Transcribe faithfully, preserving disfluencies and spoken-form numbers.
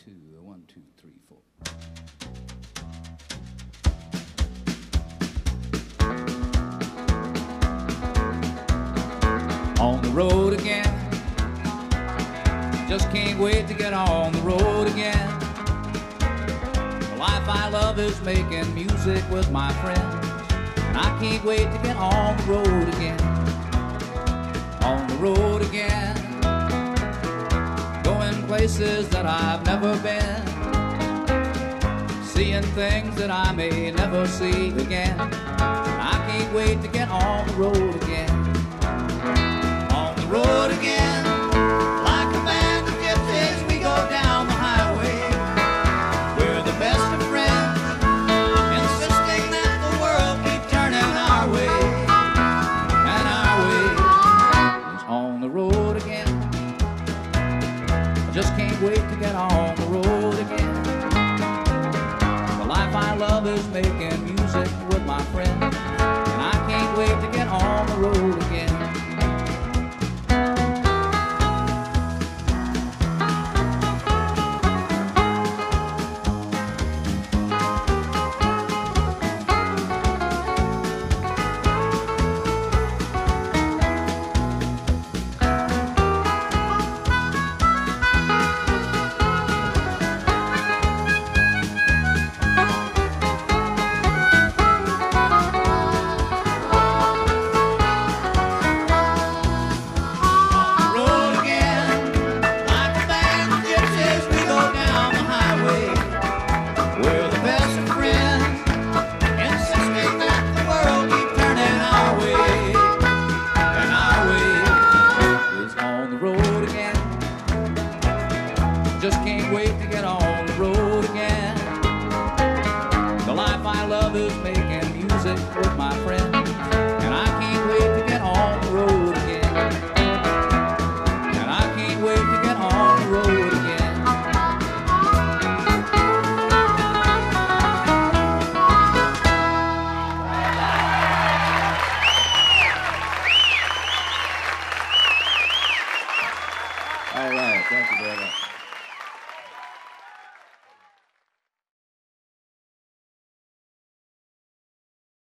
two. One, two, three, four. On the road again. Just can't wait to get on the road again. The life I love is making music with my friends, and I can't wait to get on the road again. On the road again. Going places that I've never been, seeing things that I may never see again. I can't wait to get on the road again. On the road again. Like a band of gypsies, we go down the highway. We're the best of friends, insisting that the world keep turning our way. And our way is on the road again. Just can't wait to get on the road again. The life I love is making music with my friends, and I can't wait to get on the road again. Just can't wait to get on the road again. The life I love is making music with my friends, and I can't wait to get on the road again. And I can't wait to get on the road again. All right, thank you very much.